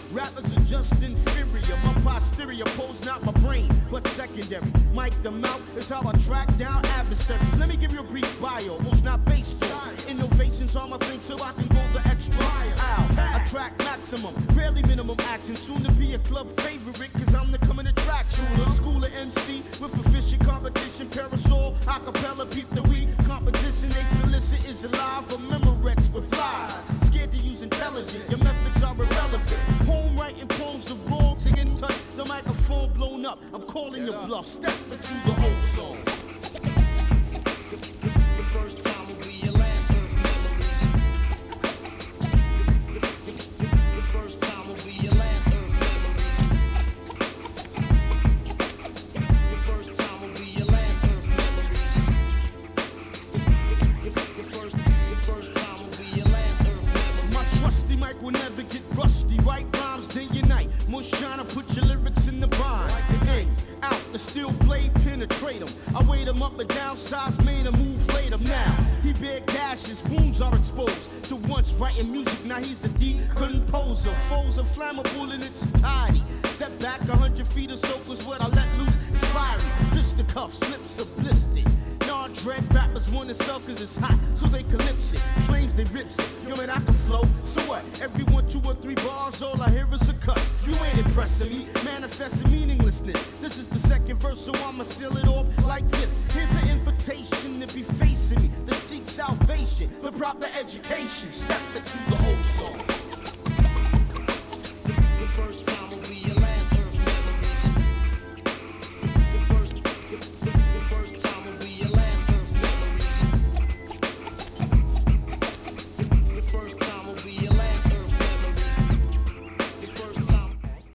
Rappers are just inferior. My posterior pose not my brain, but secondary. Mic them out is how I track down adversaries. Let me give you a brief bio, most not based on innovations on my thing, so I can go the extra mile. Attract maximum, rarely minimum action. Soon to be a club favorite, cause I'm the coming attraction. School of MC with efficient competition. Parasol, acapella, peep the weed. Competition they solicit is alive, a Memorex with flies. Scared to use intelligent, your methods are irrelevant. Home writing poems, the wrong to get in touch. The microphone blown up, I'm calling your bluff. Step into the whole song. The first time will be your last Earth memories. The first time will be your last Earth memories. The first time will be your last Earth memories. The first time will be your last Earth memories. My trusty mic will never get rusty. Write rhymes day and night. More shine, I put your lyrics in the bind. Hey, out, the steel blade penetrate him. I weighed him up and down, size made a move later. Now, he bear gashes, wounds are exposed. To once writing music, now he's a deep composer. Foes are flammable in its entirety. Step back 100 feet or so, cause what I let loose is fiery. Fisticuffs, lips are blistered. Nah, dread rappers wanna sell cause it's hot, so they calypse it. Flames, they rips it. Yo, man, I can flow. So what? Every 1, 2, or 3 bars, all I hear is a cuss. You ain't impressing me, manifesting meaninglessness. This is the second verse, so I'ma seal it off like this. Here's an invitation to be facing me, to seek salvation, for proper education. Step into the whole song.